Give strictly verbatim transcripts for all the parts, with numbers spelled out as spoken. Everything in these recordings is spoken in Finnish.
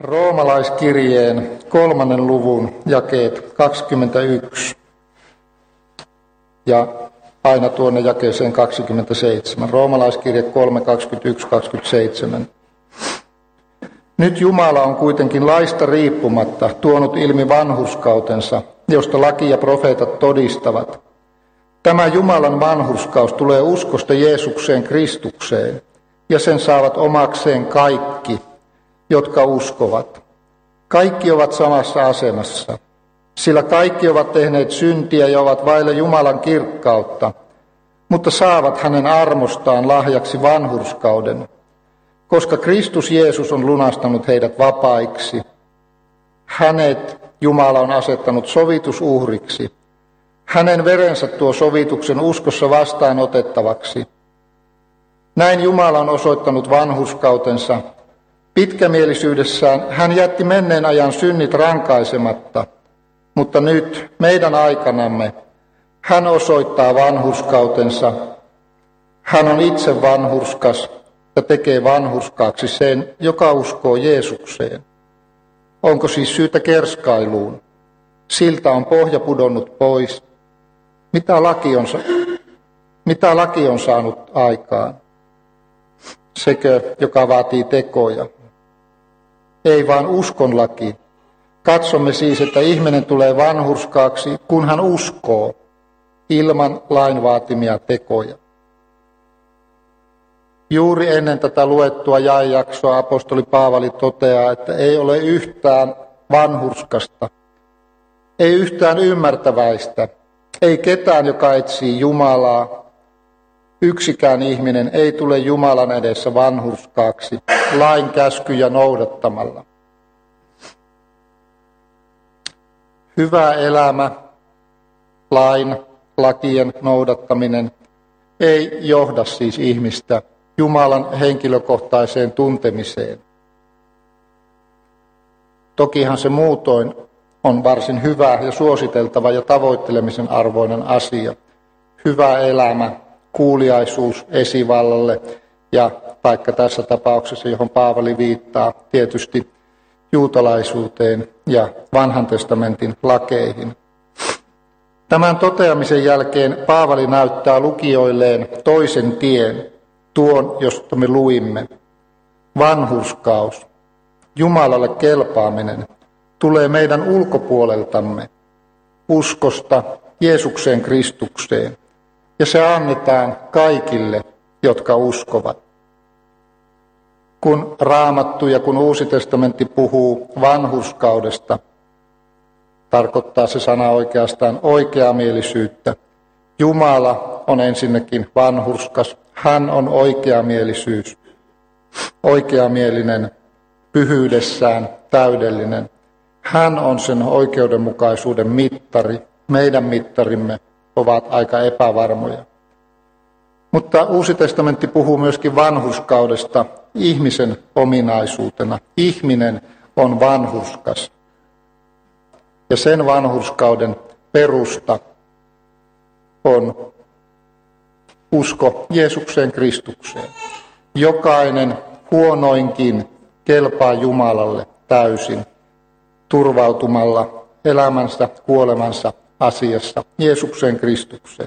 Roomalaiskirjeen kolmannen luvun jakeet kaksikymmentäyksi ja aina tuonne jakeeseen kaksikymmentäseitsemän. Roomalaiskirje kolme, kaksikymmentäyksi, kaksikymmentäseitsemän. Nyt Jumala on kuitenkin laista riippumatta tuonut ilmi vanhurskautensa, josta laki ja profeetat todistavat. Tämä Jumalan vanhurskaus tulee uskosta Jeesukseen Kristukseen, ja sen saavat omakseen kaikki, jotka uskovat. Kaikki ovat samassa asemassa, sillä kaikki ovat tehneet syntiä ja ovat vailla Jumalan kirkkautta, mutta saavat hänen armostaan lahjaksi vanhurskauden, koska Kristus Jeesus on lunastanut heidät vapaiksi. Hänet Jumala on asettanut sovitusuhriksi. Hänen verensä tuo sovituksen uskossa vastaanotettavaksi. Näin Jumala on osoittanut vanhurskautensa. Pitkämielisyydessään hän jätti menneen ajan synnit rankaisematta, mutta nyt meidän aikanamme hän osoittaa vanhurskautensa. Hän on itse vanhurskas ja tekee vanhurskaaksi sen, joka uskoo Jeesukseen. Onko siis syytä kerskailuun? Siltä on pohja pudonnut pois. Mitä laki on, mitä laki on saanut aikaan? Sekö, joka vaatii tekoja? Ei vaan uskon laki. Katsomme siis, että ihminen tulee vanhurskaaksi, kun hän uskoo, ilman lain vaatimia tekoja. Juuri ennen tätä luettua jaejaksoa apostoli Paavali toteaa, että ei ole yhtään vanhurskasta, ei yhtään ymmärtäväistä, ei ketään, joka etsii Jumalaa. Yksikään ihminen ei tule Jumalan edessä vanhurskaaksi lain käskyjä noudattamalla. Hyvä elämä, lain, lakien noudattaminen ei johda siis ihmistä Jumalan henkilökohtaiseen tuntemiseen. Tokihan se muutoin on varsin hyvä ja suositeltava ja tavoittelemisen arvoinen asia. Hyvä elämä, kuuliaisuus esivallalle ja vaikka tässä tapauksessa, johon Paavali viittaa, tietysti juutalaisuuteen ja vanhan testamentin lakeihin. Tämän toteamisen jälkeen Paavali näyttää lukijoilleen toisen tien, tuon, josta me luimme. Vanhurskaus, Jumalalle kelpaaminen, tulee meidän ulkopuoleltamme, uskosta Jeesukseen Kristukseen, ja se annetaan kaikille, jotka uskovat. Kun Raamattu ja kun Uusi testamentti puhuu vanhurskaudesta, tarkoittaa se sana oikeastaan oikeamielisyyttä. Jumala on ensinnäkin vanhurskas, hän on oikeamielisyys, oikeamielinen, pyhyydessään täydellinen. Hän on sen oikeudenmukaisuuden mittari, meidän mittarimme ovat aika epävarmoja. Mutta Uusi testamentti puhuu myöskin vanhurskaudesta ihmisen ominaisuutena. Ihminen on vanhurskas. Ja sen vanhurskauden perusta on usko Jeesukseen Kristukseen. Jokainen huonoinkin kelpaa Jumalalle täysin turvautumalla elämänsä, kuolemansa asiassa Jeesukseen Kristukseen.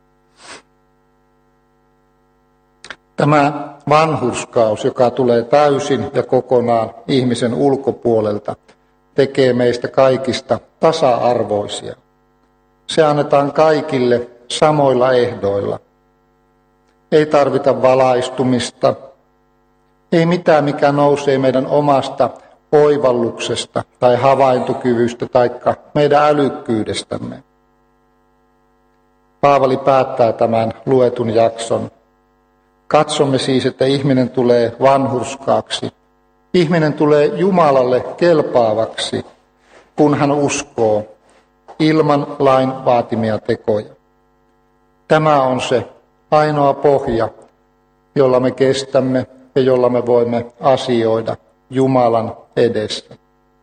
Tämä vanhurskaus, joka tulee täysin ja kokonaan ihmisen ulkopuolelta, tekee meistä kaikista tasa-arvoisia. Se annetaan kaikille samoilla ehdoilla. Ei tarvita valaistumista, ei mitään, mikä nousee meidän omasta oivalluksesta tai havaintokyvystä tai meidän älykkyydestämme. Paavali päättää tämän luetun jakson. Katsomme siis, että ihminen tulee vanhurskaaksi. Ihminen tulee Jumalalle kelpaavaksi, kun hän uskoo ilman lain vaatimia tekoja. Tämä on se ainoa pohja, jolla me kestämme ja jolla me voimme asioida Jumalan edessä.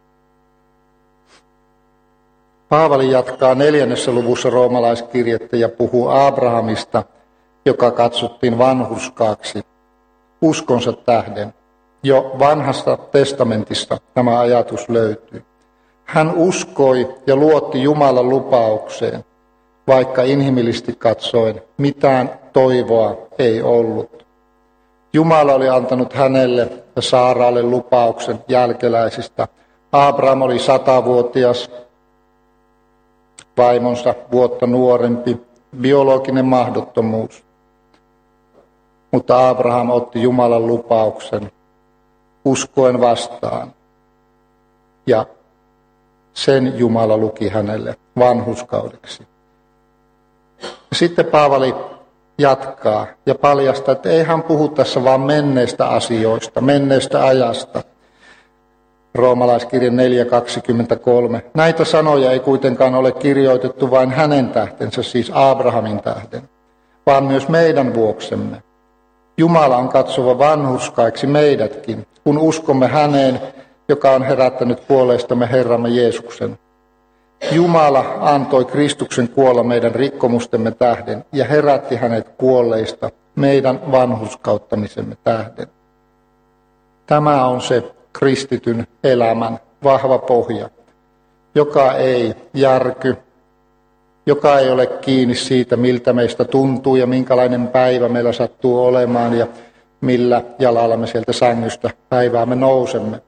Paavali jatkaa neljännessä luvussa roomalaiskirjettä ja puhuu Abrahamista, joka katsottiin vanhurskaaksi uskonsa tähden. Jo vanhasta testamentista tämä ajatus löytyy. Hän uskoi ja luotti Jumalan lupaukseen, vaikka inhimillisesti katsoen mitään toivoa ei ollut. Jumala oli antanut hänelle ja Saaralle lupauksen jälkeläisistä. Abraham oli satavuotias, vaimonsa vuotta nuorempi, biologinen mahdottomuus. Mutta Abraham otti Jumalan lupauksen uskoen vastaan. Ja sen Jumala luki hänelle vanhurskaudeksi. Sitten Paavali jatkaa ja paljastaa, että ei hän puhu tässä vain menneistä asioista, menneestä ajasta. Roomalaiskirja neljä kaksikymmentäkolme. Näitä sanoja ei kuitenkaan ole kirjoitettu vain hänen tähtensä, siis Abrahamin tähden, vaan myös meidän vuoksemme. Jumala on katsova vanhurskaiksi meidätkin, kun uskomme häneen, joka on herättänyt kuolleestamme Herramme Jeesuksen. Jumala antoi Kristuksen kuolla meidän rikkomustemme tähden ja herätti hänet kuolleista meidän vanhurskauttamisemme tähden. Tämä on se kristityn elämän vahva pohja, joka ei järky, joka ei ole kiinni siitä, miltä meistä tuntuu ja minkälainen päivä meillä sattuu olemaan ja millä jalalla me sieltä sängystä päiväämme nousemme.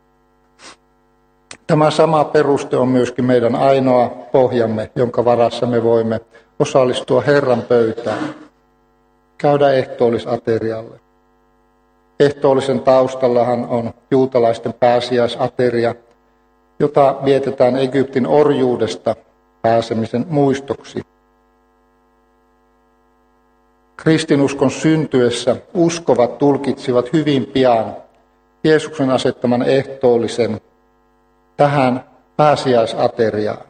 Tämä sama peruste on myöskin meidän ainoa pohjamme, jonka varassa me voimme osallistua Herran pöytään, käydä ehtoollisaterialle. Ehtoollisen taustallahan on juutalaisten pääsiäisateria, jota vietetään Egyptin orjuudesta pääsemisen muistoksi. Kristinuskon syntyessä uskovat tulkitsivat hyvin pian Jeesuksen asettaman ehtoollisen tähän pääsiäisateriaan.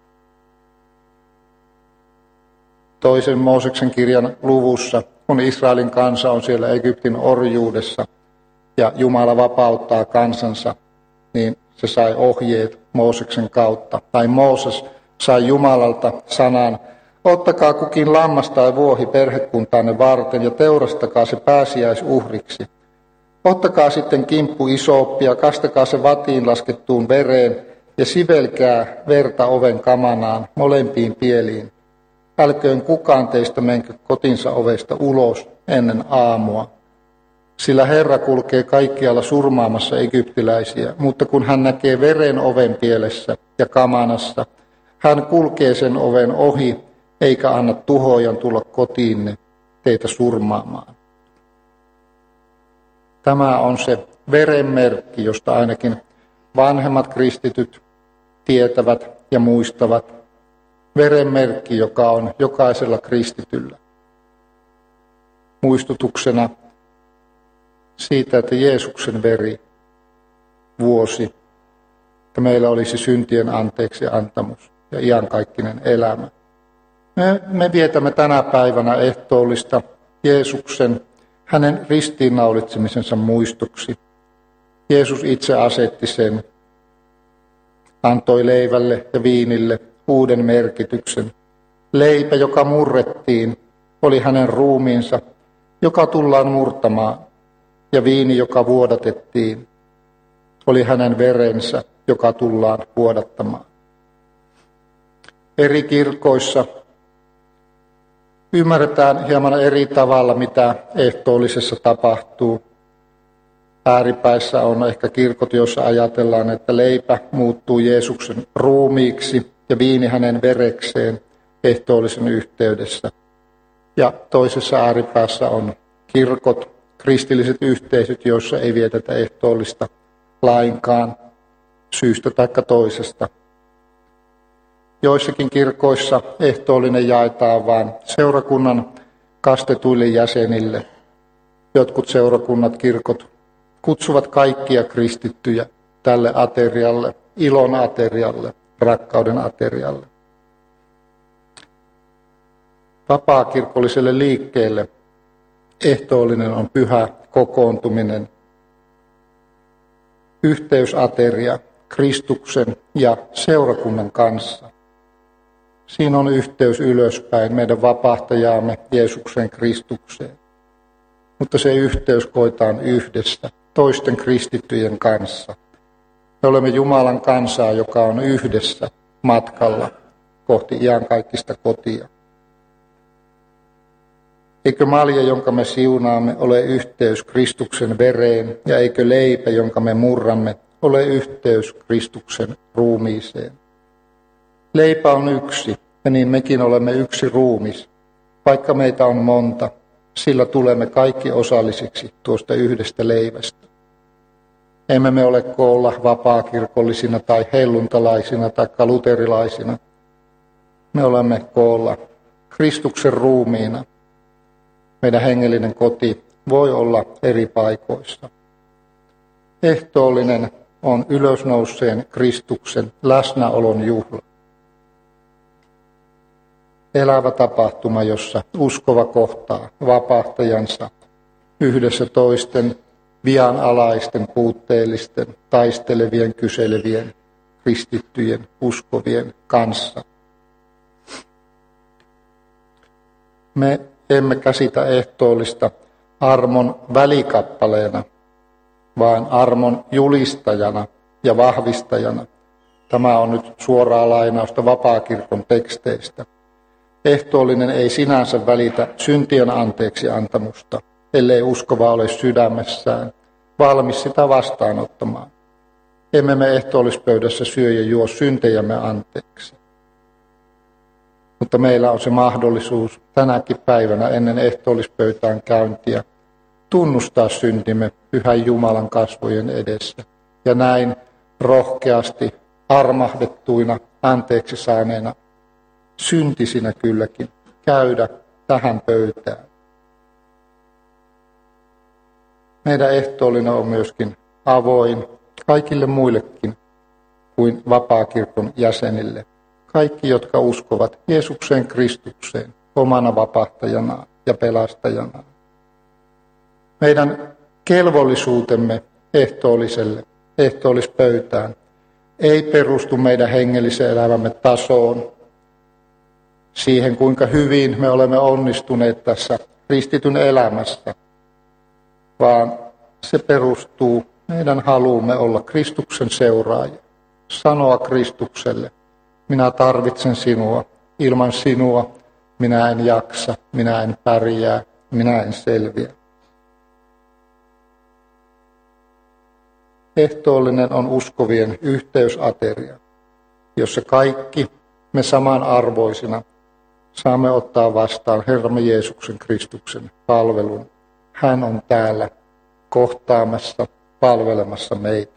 Toisen Mooseksen kirjan luvussa, kun Israelin kansa on siellä Egyptin orjuudessa ja Jumala vapauttaa kansansa, niin se sai ohjeet Mooseksen kautta. Tai Mooses sai Jumalalta sanan, ottakaa kukin lammas tai vuohi perhekuntaanne varten ja teurastakaa se pääsiäisuhriksi. Ottakaa sitten kimppu isooppia, kastakaa se vatiin laskettuun vereen ja sivelkää verta oven kamanaan molempiin pieliin. Älköön kukaan teistä menkö kotinsa ovesta ulos ennen aamua. Sillä Herra kulkee kaikkialla surmaamassa egyptiläisiä, mutta kun hän näkee veren oven pielessä ja kamanassa, hän kulkee sen oven ohi, eikä anna tuhoajan tulla kotiinne teitä surmaamaan. Tämä on se verenmerkki, josta ainakin vanhemmat kristityt tietävät ja muistavat. Verenmerkki, joka on jokaisella kristityllä. Muistutuksena siitä, että Jeesuksen veri vuosi, että meillä olisi syntien anteeksi antamus ja iankaikkinen elämä. Me, me vietämme tänä päivänä ehtoollista Jeesuksen, hänen ristiinnaulitsemisensa muistoksi. Jeesus itse asetti sen, antoi leivälle ja viinille uuden merkityksen. Leipä, joka murrettiin, oli hänen ruumiinsa, joka tullaan murtamaan, ja viini, joka vuodatettiin, oli hänen verensä, joka tullaan vuodattamaan. Eri kirkoissa ymmärretään hieman eri tavalla, mitä ehtoollisessa tapahtuu. Ääripäissä on ehkä kirkot, joissa ajatellaan, että leipä muuttuu Jeesuksen ruumiiksi ja viini hänen verekseen ehtoollisen yhteydessä. Ja toisessa ääripäässä on kirkot, kristilliset yhteisöt, joissa ei vietetä ehtoollista lainkaan syystä tai toisesta. Joissakin kirkoissa ehtoollinen jaetaan vain seurakunnan kastetuille jäsenille. Jotkut seurakunnat, kirkot kutsuvat kaikkia kristittyjä tälle aterialle, ilon aterialle, rakkauden aterialle. Vapaakirkolliselle liikkeelle ehtoollinen on pyhä kokoontuminen, yhteysateria Kristuksen ja seurakunnan kanssa. Siinä on yhteys ylöspäin meidän vapahtajaamme Jeesuksen Kristukseen. Mutta se yhteys koetaan yhdessä toisten kristittyjen kanssa. Me olemme Jumalan kansaa, joka on yhdessä matkalla kohti iankaikkista kotia. Eikö malja, jonka me siunaamme, ole yhteys Kristuksen vereen, ja eikö leipä, jonka me murramme, ole yhteys Kristuksen ruumiiseen? Leipä on yksi, ja niin mekin olemme yksi ruumis. Vaikka meitä on monta, sillä tulemme kaikki osallisiksi tuosta yhdestä leivästä. Emme me ole koolla vapaakirkollisina tai helluntalaisina tai luterilaisina. Me olemme koolla Kristuksen ruumiina. Meidän hengellinen koti voi olla eri paikoissa. Ehtoollinen on ylösnouseen Kristuksen läsnäolon juhla. Elävä tapahtuma, jossa uskova kohtaa vapahtajansa yhdessä toisten vianalaisten, puutteellisten, taistelevien, kyselevien, kristittyjen, uskovien kanssa. Me emme käsitä ehtoollista armon välikappaleena, vaan armon julistajana ja vahvistajana. Tämä on nyt suoraa lainausta vapaakirkon teksteistä. Ehtoollinen ei sinänsä välitä syntien anteeksi antamusta, ellei uskova ole sydämessään valmis sitä vastaanottamaan. Emme me ehtoollispöydässä syö ja juo syntejämme anteeksi. Mutta meillä on se mahdollisuus tänäkin päivänä ennen ehtoollispöytään käyntiä tunnustaa syntimme Pyhän Jumalan kasvojen edessä ja näin rohkeasti armahdettuina, anteeksi saaneena, syntisinä kylläkin, käydä tähän pöytään. Meidän ehtoollinen on myöskin avoin kaikille muillekin kuin vapaakirkon jäsenille. Kaikki, jotka uskovat Jeesukseen Kristukseen omana vapahtajanaan ja pelastajanaan. Meidän kelvollisuutemme ehtoolliselle, ehtoollispöytään ei perustu meidän hengellisen elämämme tasoon, siihen kuinka hyvin me olemme onnistuneet tässä kristityn elämässä, vaan se perustuu meidän haluumme olla Kristuksen seuraaja, sanoa Kristukselle, minä tarvitsen sinua, ilman sinua minä en jaksa, minä en pärjää, minä en selviä. Ehtoollinen on uskovien yhteysateria, jossa kaikki me samanarvoisina saamme ottaa vastaan Herramme Jeesuksen Kristuksen palvelun. Hän on täällä kohtaamassa, palvelemassa meitä.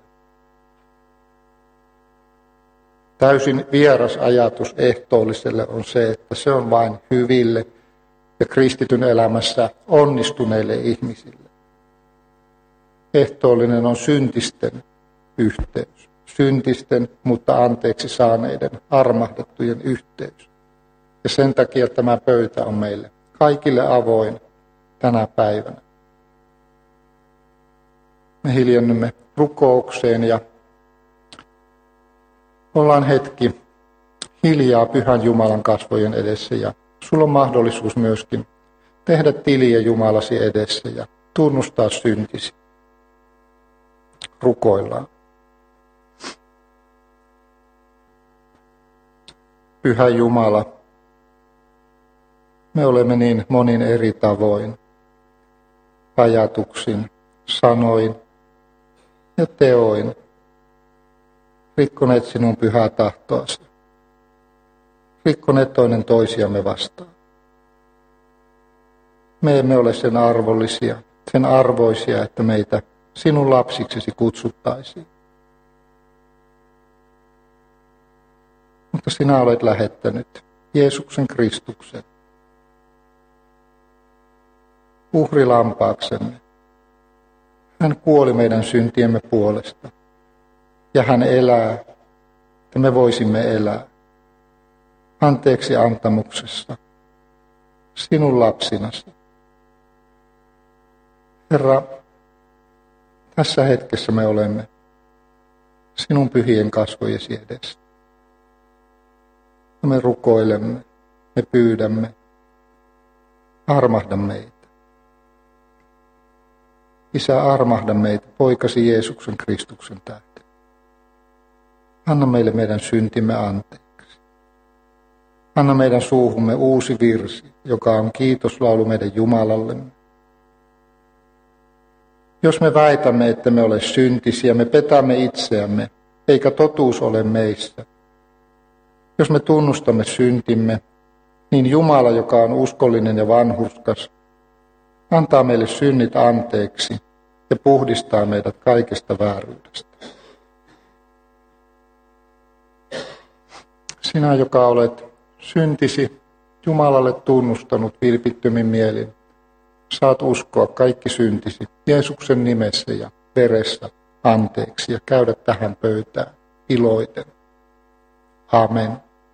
Täysin vieras ajatus ehtoolliselle on se, että se on vain hyville ja kristityn elämässä onnistuneille ihmisille. Ehtoollinen on syntisten yhteys. Syntisten, mutta anteeksi saaneiden, armahdettujen yhteys. Ja sen takia tämä pöytä on meille kaikille avoin tänä päivänä. Me hiljennymme rukoukseen ja ollaan hetki hiljaa Pyhän Jumalan kasvojen edessä ja sulla on mahdollisuus myöskin tehdä tiliä Jumalasi edessä ja tunnustaa syntisi. Rukoillaan. Pyhä Jumala, me olemme niin monin eri tavoin, ajatuksin, sanoin ja teoin, rikkoneet sinun pyhää tahtoasi, rikkoneet toinen toisiamme vastaan. Me emme ole sen arvollisia, sen arvoisia, että meitä sinun lapsiksesi kutsuttaisiin. Mutta sinä olet lähettänyt Jeesuksen Kristuksen uhrilampaaksemme. Hän kuoli meidän syntiemme puolesta ja hän elää, että me voisimme elää anteeksi antamuksessa sinun lapsinasi. Herra, tässä hetkessä me olemme sinun pyhien kasvojesi edessä. Me rukoilemme, me pyydämme, armahda meitä. Isä, armahda meitä poikasi Jeesuksen Kristuksen tähden. Anna meille meidän syntimme anteeksi. Anna meidän suuhumme uusi virsi, joka on kiitoslaulu meidän Jumalallemme. Jos me väitämme, että me ole syntisiä, me petämme itseämme, eikä totuus ole meissä. Jos me tunnustamme syntimme, niin Jumala, joka on uskollinen ja vanhurskas, antaa meille synnit anteeksi ja puhdistaa meidät kaikesta vääryydestä. Sinä, joka olet syntisi Jumalalle tunnustanut vilpittömin mielin, saat uskoa kaikki syntisi Jeesuksen nimessä ja veressä anteeksi ja käydä tähän pöytään iloiten. Amen.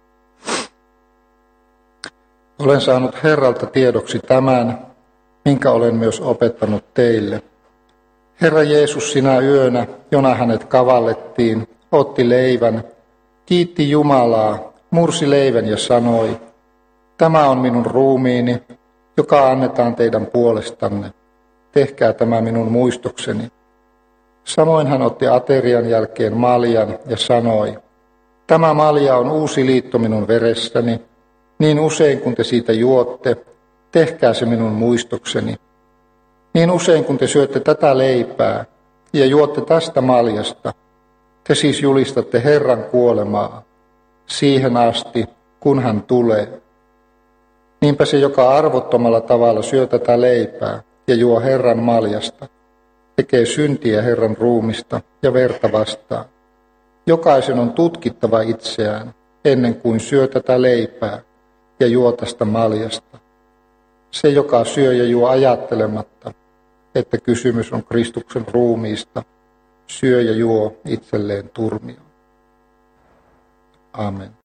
Olen saanut Herralta tiedoksi tämän, minkä olen myös opettanut teille. Herra Jeesus sinä yönä, jona hänet kavallettiin, otti leivän, kiitti Jumalaa, mursi leivän ja sanoi, tämä on minun ruumiini, joka annetaan teidän puolestanne. Tehkää tämä minun muistokseni. Samoin hän otti aterian jälkeen maljan ja sanoi, tämä malja on uusi liitto minun veressäni, niin usein kun te siitä juotte, tehkää se minun muistokseni. Niin usein kun te syötte tätä leipää ja juotte tästä maljasta, te siis julistatte Herran kuolemaa siihen asti, kun hän tulee. Niinpä se, joka arvottomalla tavalla syö tätä leipää ja juo Herran maljasta, tekee syntiä Herran ruumista ja verta vastaan. Jokaisen on tutkittava itseään ennen kuin syö tätä leipää ja juo tästä maljasta. Se, joka syö ja juo ajattelematta, että kysymys on Kristuksen ruumiista, syö ja juo itselleen turmioon. Amen.